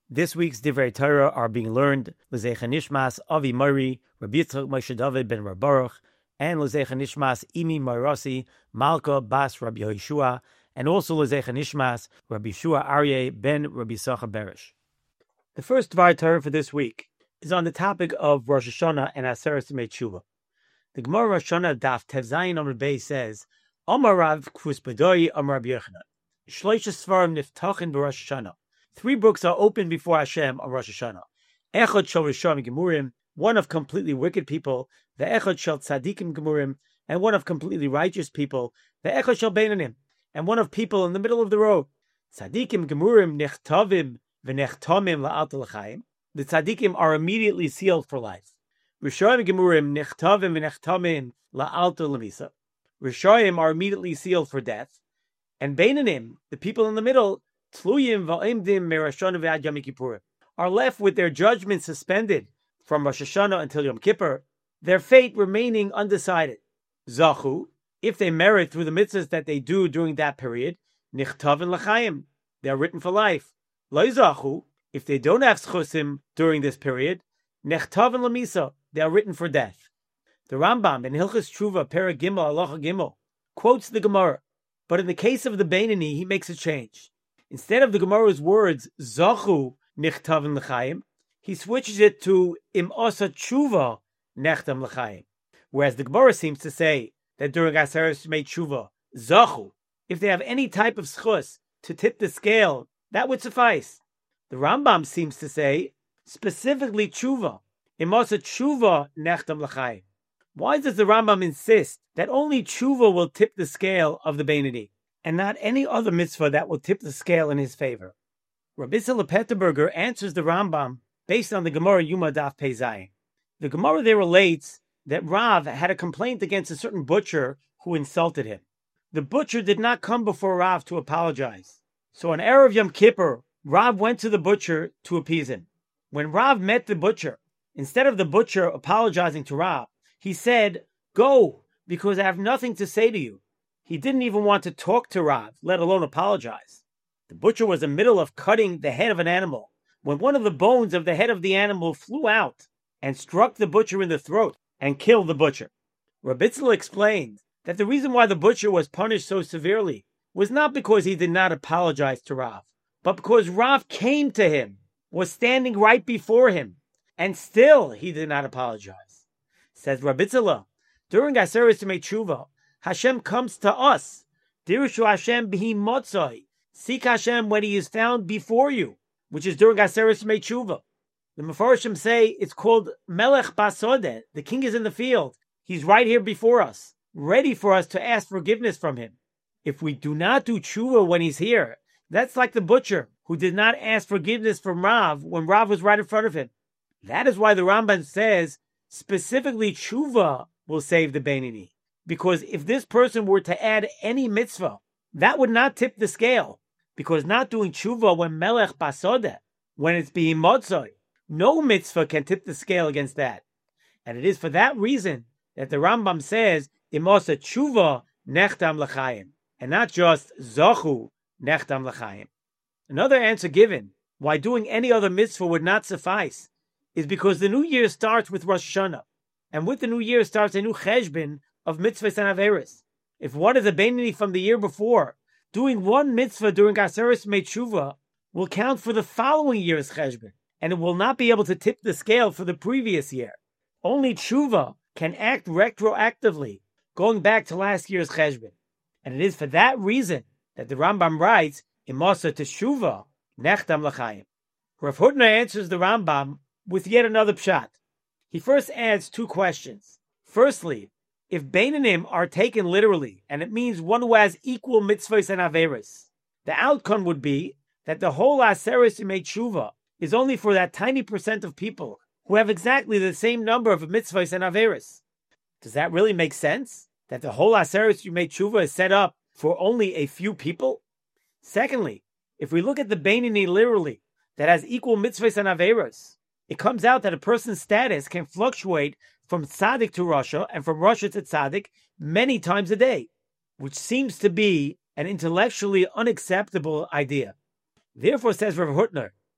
This week's Divrei Torah are being learned L'Zecha Nishmas Avi Mori, Rabbi Yitzchak Moshe David ben Reb Baruch, and L'Zecha Nishmas Imi Marasi, Malka Bas Rabbi Yehoshua, and also L'Zecha Nishmas Rabbi Shua Aryeh ben Rabbi Sacha Berish. The first Divrei Torah for this week is on the topic of Rosh Hashanah and Aseret Yemei Tshuva. The Gemara Rosh Hashanah Daf Tev Zayin Amud Beis says, Amar Rav Kus Badoi Amar Rabbi Yochanan, Shloisha Svarim Niftachin b'Rosh Hashanah. 3 books are opened before Hashem on Rosh Hashanah. Echad shel Rishon Gemurim, one of completely wicked people, the Echad shel Tzadikim Gemurim, and one of completely righteous people, the Echad shel Beinanim, and one of people in the middle of the road. Tzadikim Gemurim nechtavim v'nechtamim la'alta l'chaim. The Tzadikim are immediately sealed for life. Rishon Gemurim nechtavim v'nechtamim la'alta l'misa. Rishonim are immediately sealed for death. And Beinanim, the people in the middle, Tluyim va'imdim merashon v'ad Yom Kippurim, are left with their judgment suspended from Rosh Hashanah until Yom Kippur, their fate remaining undecided. Zachu, if they merit through the mitzvahs that they do during that period, nichtavin l'chaim, they are written for life. Lo zachu, if they don't have schusim during this period, nechtavin l'misa, they are written for death. The Rambam in Hilchos Tshuva Perek Gimel Halacha Gimel quotes the Gemara, but in the case of the Beinani, he makes a change. Instead of the Gemara's words, Zachu nichtavin l'chaim, he switches it to Im Osa Tshuva nechtam l'chaim. Whereas the Gemara seems to say that during Aseret Yemei Tshuva, Zachu, if they have any type of schus to tip the scale, that would suffice. The Rambam seems to say, specifically Tshuva, Im Osa Tshuva nechtam l'chaim. Why does the Rambam insist that only Tshuva will tip the scale of the Beinani, and not any other mitzvah that will tip the scale in his favor? Rabbi Sila Petterberger answers the Rambam based on the Gemara Yuma Daf Pei Zayin. The Gemara there relates that Rav had a complaint against a certain butcher who insulted him. The butcher did not come before Rav to apologize. So on Erev Yom Kippur, Rav went to the butcher to appease him. When Rav met the butcher, instead of the butcher apologizing to Rav, he said, "Go, because I have nothing to say to you." He didn't even want to talk to Rav, let alone apologize. The butcher was in the middle of cutting the head of an animal when one of the bones of the head of the animal flew out and struck the butcher in the throat and killed the butcher. Rabbi Tzil explained that the reason why the butcher was punished so severely was not because he did not apologize to Rav, but because Rav came to him, was standing right before him, and still he did not apologize. Says Rabbi Tzil, during Aseret Yemei Tshuva, Hashem comes to us. Dirshu Hashem b'hi motzai. Seek Hashem when He is found before you, which is during Aseret Yemei Tshuva. The Mefarshim say it's called Melech Basodeh. The king is in the field. He's right here before us, ready for us to ask forgiveness from Him. If we do not do Tshuva when He's here, that's like the butcher who did not ask forgiveness from Rav when Rav was right in front of him. That is why the Rambam says specifically Tshuva will save the Beinani. Because if this person were to add any mitzvah, that would not tip the scale. Because not doing tshuva when melech basodeh, when it's being motzoi, no mitzvah can tip the scale against that. And it is for that reason that the Rambam says, imosa tshuva nechtam l'chaim, and not just zachu nechtam l'chaim. Another answer given why doing any other mitzvah would not suffice is because the new year starts with Rosh Hashanah. And with the new year starts a new cheshbon of mitzvahs and averos. If one is a Beinani from the year before, doing one mitzvah during Aseret Yemei Tshuva will count for the following year's cheshbon, and it will not be able to tip the scale for the previous year. Only Tshuva can act retroactively, going back to last year's cheshbon. And it is for that reason that the Rambam writes, Imasa Teshuva nechtam l'chaim. Rav Hutner answers the Rambam with yet another pshat. He first adds 2 questions. Firstly, if Beinanim are taken literally, and it means one who has equal mitzvahs and averos, the outcome would be that the whole Aseret Yemei Tshuva is only for that tiny percent of people who have exactly the same number of mitzvahs and averos. Does that really make sense? That the whole Aseret Yemei Tshuva is set up for only a few people? Secondly, if we look at the Beinani literally, that has equal mitzvahs and averos, it comes out that a person's status can fluctuate from tzaddik to rasha and from rasha to tzaddik many times a day, which seems to be an intellectually unacceptable idea. Therefore, says Rav Hutner,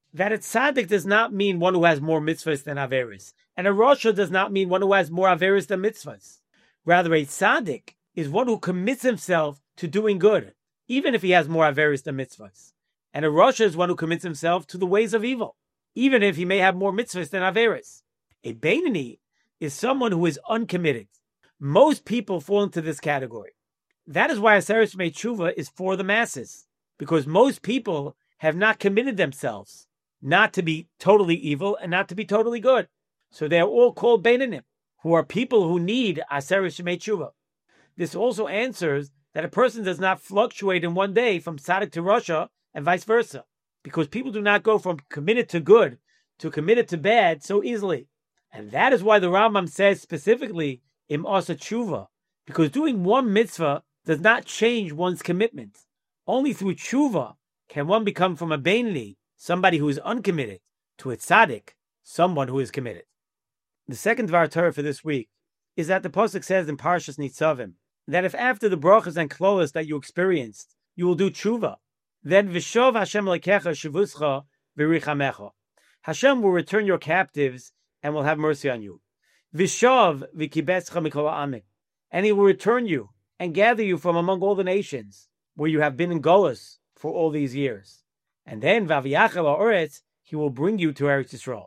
that a tzaddik does not mean one who has more mitzvahs than averis, and a rasha does not mean one who has more averis than mitzvahs. Rather, a tzaddik is one who commits himself to doing good, even if he has more averis than mitzvahs. And a rasha is one who commits himself to the ways of evil, even if he may have more mitzvahs than averis. A beinoni is someone who is uncommitted. Most people fall into this category. That is why Aseret Shemei Tshuva is for the masses, because most people have not committed themselves not to be totally evil and not to be totally good. So they are all called Beinonim, who are people who need Aseret Shemei Tshuva. This also answers that a person does not fluctuate in one day from tzaddik to rasha and vice versa, because people do not go from committed to good to committed to bad so easily. And that is why the Rambam says specifically, Im Asa Tshuva, because doing one mitzvah does not change one's commitment. Only through tshuva can one become from a beinoni, somebody who is uncommitted, to a tzaddik, someone who is committed. The second Dvar Torah for this week is that the pasuk says in Parshas Nitzavim that if after the brachas and klolos that you experienced, you will do tshuva, then V'shov Hashem lekecha shivuscha v'richamecha. Hashem will return your captives and will have mercy on you. V'shov v'kibetzcha mikol ha'amim. And he will return you and gather you from among all the nations where you have been in Golus for all these years. And then Vaviyachel ha'oretz, he will bring you to Eretz Yisrael.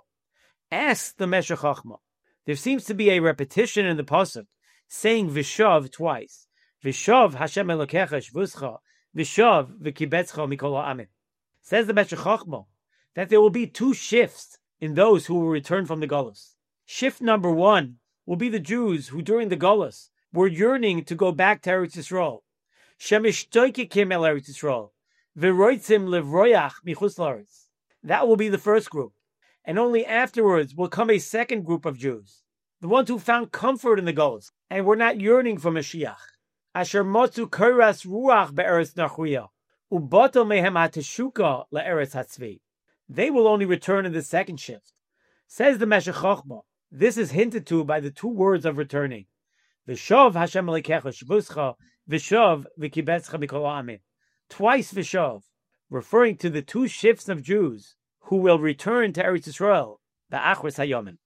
Ask the Meshech Chochmah. There seems to be a repetition in the pasuk, saying V'shav twice. V'shav Hashem Elokecha shvuscha, V'shav v'kibetzcha mikol ha'amim. Says the Meshech Chochmah that there will be two shifts in those who will return from the Golus. Shift number one will be the Jews who during the Golus were yearning to go back to Eretz Yisrael. Shemishtoikikim el Eretz Yisrael. V'roitzim levroyach michus la'aretz. That will be the first group. And only afterwards will come a second group of Jews, the ones who found comfort in the Golus and were not yearning for Mashiach. Asher motzu koras ruach be'eretz nachuya, ubato mehem hateshuka la'eretz hatzvi. They will only return in the second shift. Says the Meshech Chochmah, this is hinted to by the two words of returning. V'shov Hashem Elokecha shvuscha, v'shov v'kibetzcha mikol ha'amim. Twice v'shov, referring to the two shifts of Jews who will return to Eretz Yisrael, the Achris Hayomim.